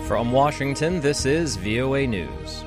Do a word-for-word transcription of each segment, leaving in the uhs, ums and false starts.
From Washington, this is V O A News.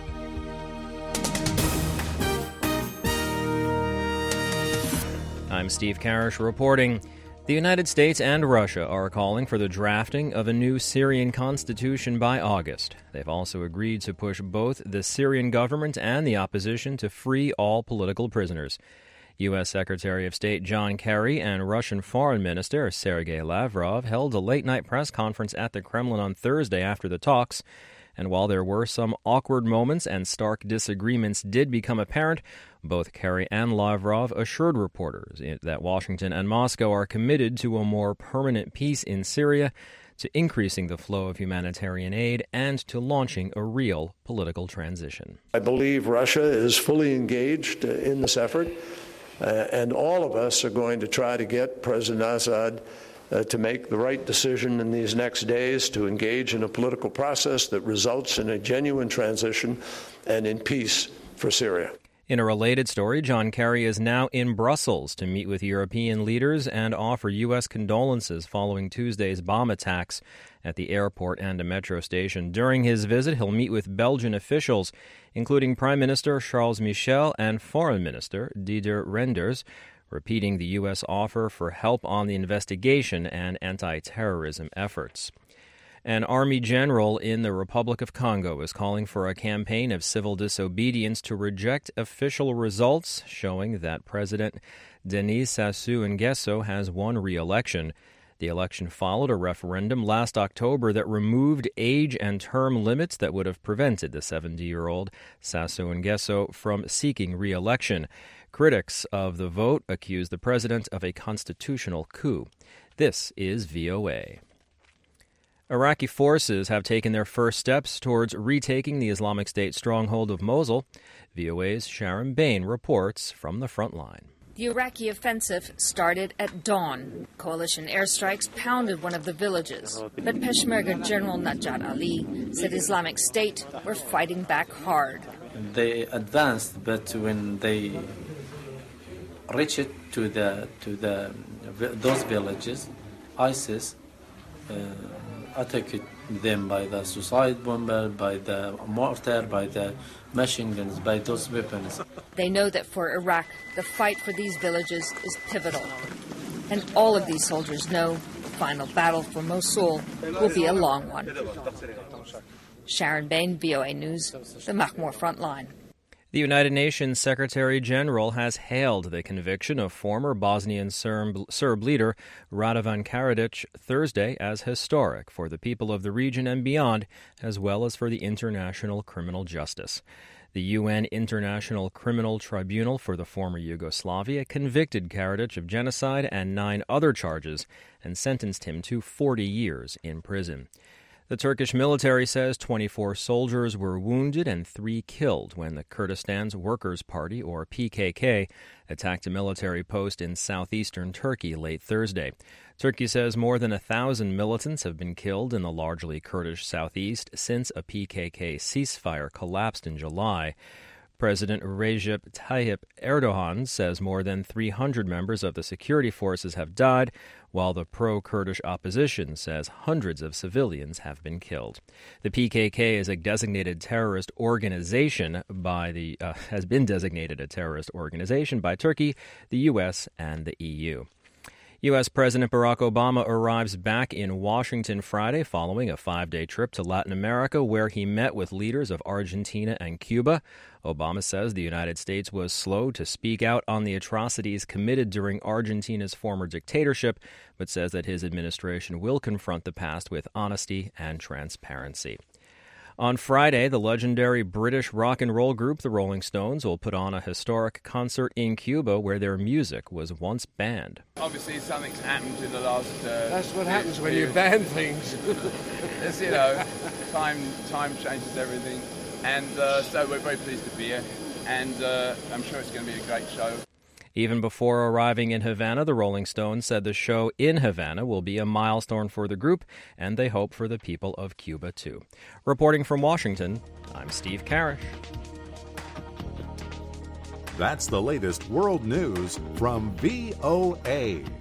I'm Steve Karish reporting. The United States and Russia are calling for the drafting of a new Syrian constitution by August. They've also agreed to push both the Syrian government and the opposition to free all political prisoners. U S. Secretary of State John Kerry and Russian Foreign Minister Sergei Lavrov held a late-night press conference at the Kremlin on Thursday after the talks. And while there were some awkward moments and stark disagreements did become apparent, both Kerry and Lavrov assured reporters that Washington and Moscow are committed to a more permanent peace in Syria, to increasing the flow of humanitarian aid, and to launching a real political transition. I believe Russia is fully engaged in this effort. Uh, and all of us are going to try to get President Assad uh, to make the right decision in these next days to engage in a political process that results in a genuine transition and in peace for Syria. In a related story, John Kerry is now in Brussels to meet with European leaders and offer U S condolences following Tuesday's bomb attacks at the airport and a metro station. During his visit, he'll meet with Belgian officials, including Prime Minister Charles Michel and Foreign Minister Didier Reynders, repeating the U S offer for help on the investigation and anti-terrorism efforts. An army general in the Republic of Congo is calling for a campaign of civil disobedience to reject official results showing that President Denis Sassou Nguesso has won re-election. The election followed a referendum last October that removed age and term limits that would have prevented the seventy-year-old Sassou Nguesso from seeking re-election. Critics of the vote accuse the president of a constitutional coup. This is V O A. Iraqi forces have taken their first steps towards retaking the Islamic State stronghold of Mosul. V O A's Sharon Bain reports from the front line. The Iraqi offensive started at dawn. Coalition airstrikes pounded one of the villages. But Peshmerga General Najat Ali said Islamic State were fighting back hard. They advanced, but when they reached to the to the those villages, ISIS uh, attacked them by the suicide bomber, by the mortar, by the machine guns, by those weapons. They know that for Iraq, the fight for these villages is pivotal. And all of these soldiers know the final battle for Mosul will be a long one. Sharon Bain, V O A News, the Mahmour Frontline. The United Nations Secretary General has hailed the conviction of former Bosnian Serb, Serb leader Radovan Karadzic Thursday as historic for the people of the region and beyond, as well as for the international criminal justice. The U N International Criminal Tribunal for the former Yugoslavia convicted Karadzic of genocide and nine other charges and sentenced him to forty years in prison. The Turkish military says twenty-four soldiers were wounded and three killed when the Kurdistan's Workers' Party, or P K K, attacked a military post in southeastern Turkey late Thursday. Turkey says more than a thousand militants have been killed in the largely Kurdish southeast since a P K K ceasefire collapsed in July. President Recep Tayyip Erdogan says more than three hundred members of the security forces have died, while the pro-Kurdish opposition says hundreds of civilians have been killed. The P K K is a designated terrorist organization by the uh, has been designated a terrorist organization by Turkey, the U S, and the E U. U S. President Barack Obama arrives back in Washington Friday following a five-day trip to Latin America, where he met with leaders of Argentina and Cuba. Obama says the United States was slow to speak out on the atrocities committed during Argentina's former dictatorship, but says that his administration will confront the past with honesty and transparency. On Friday, the legendary British rock and roll group The Rolling Stones will put on a historic concert in Cuba where their music was once banned. Obviously, something's happened in the last... Uh, That's what happens when you ban things. It's, you know, time time changes everything. And uh, so we're very pleased to be here. And uh, I'm sure it's going to be a great show. Even before arriving in Havana, the Rolling Stones said the show in Havana will be a milestone for the group, and they hope for the people of Cuba, too. Reporting from Washington, I'm Steve Karish. That's the latest world news from V O A.